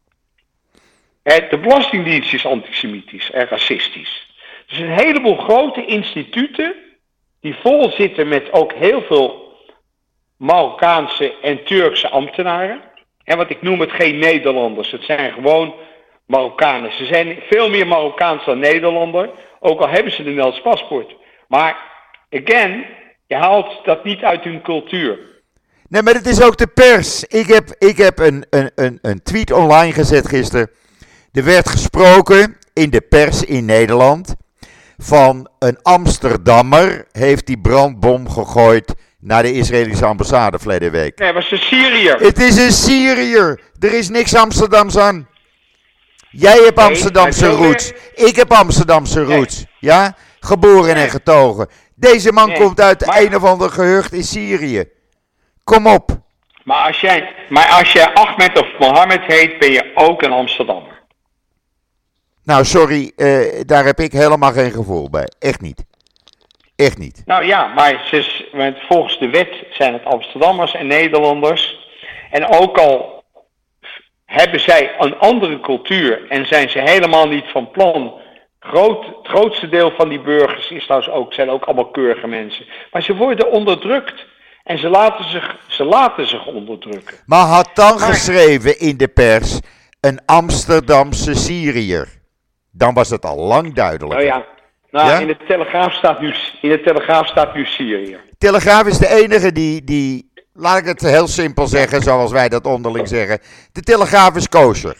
De Belastingdienst is antisemitisch en racistisch. Dus een heleboel grote instituten die vol zitten met ook heel veel Marokkaanse en Turkse ambtenaren. En wat ik noem het geen Nederlanders, het zijn gewoon Marokkanen. Ze zijn veel meer Marokkaans dan Nederlander, ook al hebben ze een Nederlands paspoort. Maar, again, je haalt dat niet uit hun cultuur. Nee, maar het is ook de pers. Ik heb een tweet online gezet gisteren. Er werd gesproken in de pers in Nederland van een Amsterdammer heeft die brandbom gegooid naar de Israëlische ambassade verleden week. Nee, het was een Syriër. Het is een Syriër. Er is niks Amsterdams aan. Jij hebt Amsterdamse roots. Ik heb Amsterdamse roots. Ja? Geboren en getogen. Deze man komt uit een of ander gehucht in Syrië. Kom op. Maar als jij Ahmed of Mohammed heet, ben je ook een Amsterdammer. Nou, sorry, daar heb ik helemaal geen gevoel bij. Echt niet. Echt niet. Nou ja, maar volgens de wet zijn het Amsterdammers en Nederlanders. En ook al hebben zij een andere cultuur en zijn ze helemaal niet van plan. Het grootste deel van die burgers zijn ook allemaal keurige mensen. Maar ze worden onderdrukt. En ze laten zich onderdrukken. Maar had dan geschreven in de pers een Amsterdamse Syriër. Dan was het al lang duidelijk. In de Telegraaf staat nu Syrië. Telegraaf is de enige die, laat ik het heel simpel zeggen, zoals wij dat onderling zeggen. De Telegraaf is kosher.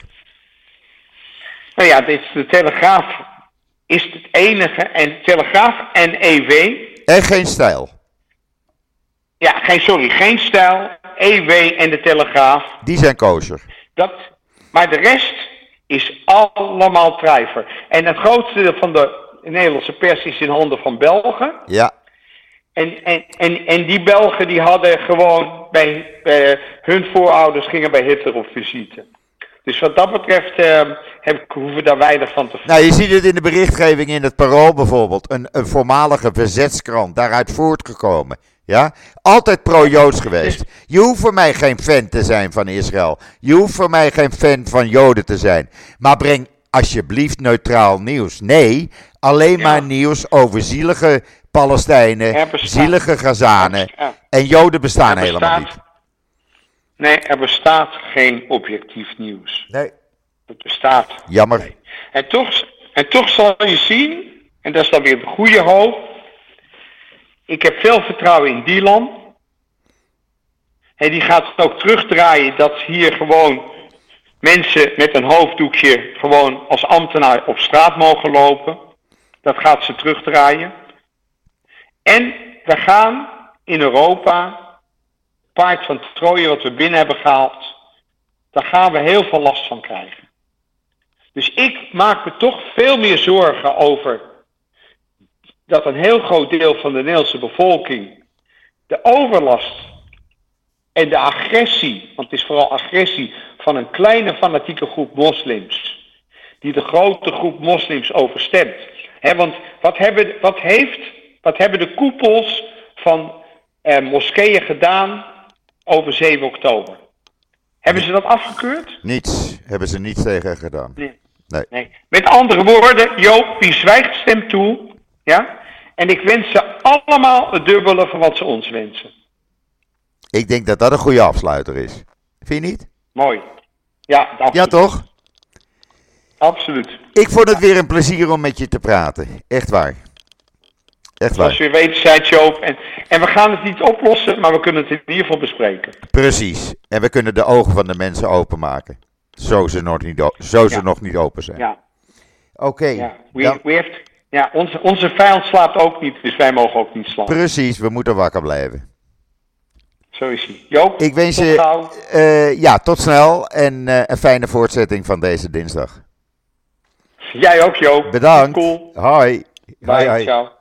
De Telegraaf is het enige. En Telegraaf en EW. En geen stijl. Geen stijl. EW en de Telegraaf. Die zijn kosher. Maar de rest is allemaal trijver. En het grootste deel van de Nederlandse pers is in handen van Belgen. Ja. En die Belgen die hadden gewoon hun voorouders gingen bij Hitler op visite. Dus wat dat betreft hoeven we daar weinig van te vinden. Nou, je ziet het in de berichtgeving in het Parool bijvoorbeeld. Een voormalige verzetskrant, daaruit voortgekomen. Ja? Altijd pro-Joods geweest. Je hoeft voor mij geen fan te zijn van Israël. Je hoeft voor mij geen fan van Joden te zijn. Maar breng alsjeblieft neutraal nieuws. Nee, alleen maar nieuws over zielige Palestijnen, zielige Gazanen. En Joden bestaan helemaal niet. Nee, er bestaat geen objectief nieuws. Nee. Het bestaat. Jammer. Nee. En toch zal je zien, en dat is dan weer de goede hoop. Ik heb veel vertrouwen in Dylan. En die gaat het ook terugdraaien dat hier gewoon mensen met een hoofddoekje gewoon als ambtenaar op straat mogen lopen. Dat gaat ze terugdraaien. En we gaan in Europa, paard van Troje wat we binnen hebben gehaald, daar gaan we heel veel last van krijgen. Dus ik maak me toch veel meer zorgen over dat een heel groot deel van de Nederlandse bevolking de overlast en de agressie, want het is vooral agressie van een kleine fanatieke groep moslims, die de grote groep moslims overstemt. Want wat hebben de koepels van moskeeën gedaan over 7 oktober? Hebben ze dat afgekeurd? Niets. Hebben ze niets tegen gedaan. Nee. Met andere woorden, Joop, wie zwijgt stemt toe. Ja? En ik wens ze allemaal het dubbele van wat ze ons wensen. Ik denk dat dat een goede afsluiter is. Vind je niet? Mooi. Ja, absoluut. Ja, toch? Absoluut. Ik vond het weer een plezier om met je te praten. Echt waar. Echt waar. Zoals je wederzijds, Joop. En we gaan het niet oplossen, maar we kunnen het in ieder geval bespreken. Precies. En we kunnen de ogen van de mensen openmaken. Zo ze nog niet open zijn. Ja. Oké. Onze vijand slaapt ook niet, dus wij mogen ook niet slapen. Precies, we moeten wakker blijven. Zo is hij. Joop, ik wens je tot snel en een fijne voortzetting van deze dinsdag. Jij ook, Joop. Bedankt. Cool. Hoi. Bye, hoi. Ciao.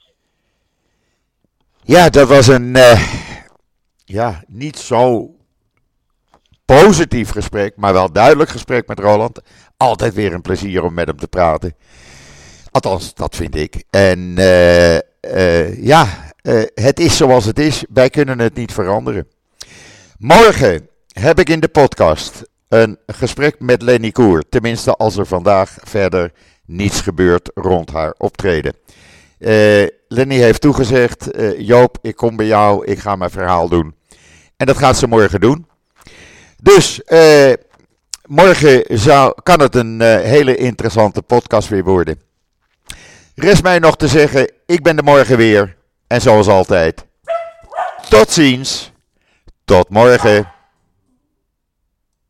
Ja, dat was een niet zo positief gesprek, maar wel duidelijk gesprek met Roland. Altijd weer een plezier om met hem te praten. Althans, dat vind ik. En het is zoals het is. Wij kunnen het niet veranderen. Morgen heb ik in de podcast een gesprek met Lenny Koer. Tenminste, als er vandaag verder niets gebeurt rond haar optreden. Lenny heeft toegezegd, Joop, ik kom bij jou, ik ga mijn verhaal doen. En dat gaat ze morgen doen. Dus morgen kan het een hele interessante podcast weer worden. Rest mij nog te zeggen, ik ben er morgen weer. En zoals altijd, tot ziens, tot morgen.